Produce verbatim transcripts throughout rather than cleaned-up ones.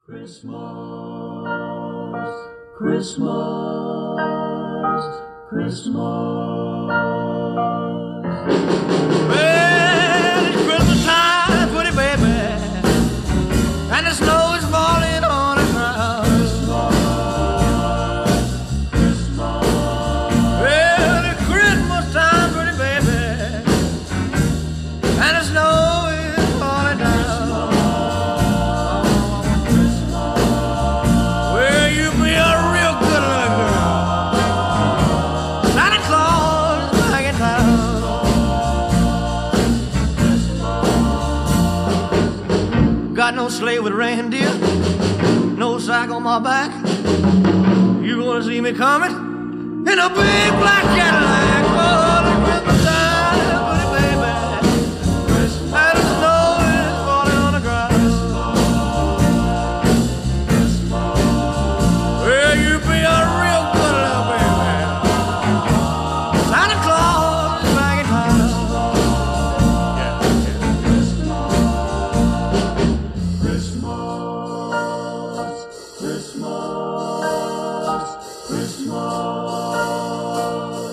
Christmas, Christmas, Christmas. Well, it's Christmas time, pretty baby, and the snow is falling on the ground. Christmas, Christmas. Well, it's Christmas time, pretty baby, and the snow is falling down. Well, you be a real good little girl. Santa Claus is back in town. Got no sleigh with reindeer, no sack on my back. You gonna see me coming in a big black Cadillac. Oh, the Christmas time, pretty baby, and the snow is falling on the ground. Well, you be a real good little baby. Santa Claus is back in town. Christmas, Christmas, Christmas.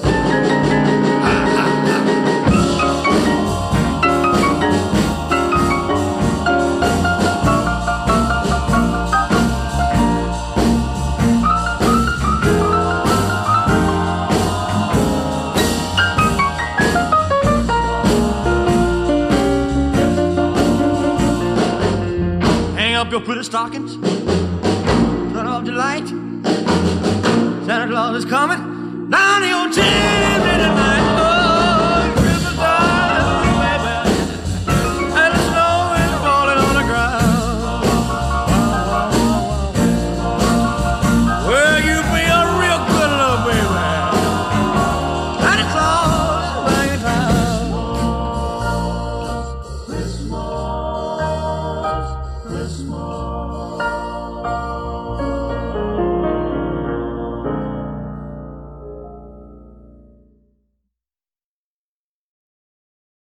Hang up your pretty stockings, turn off the light. Santa Claus is coming down your chimney tonight.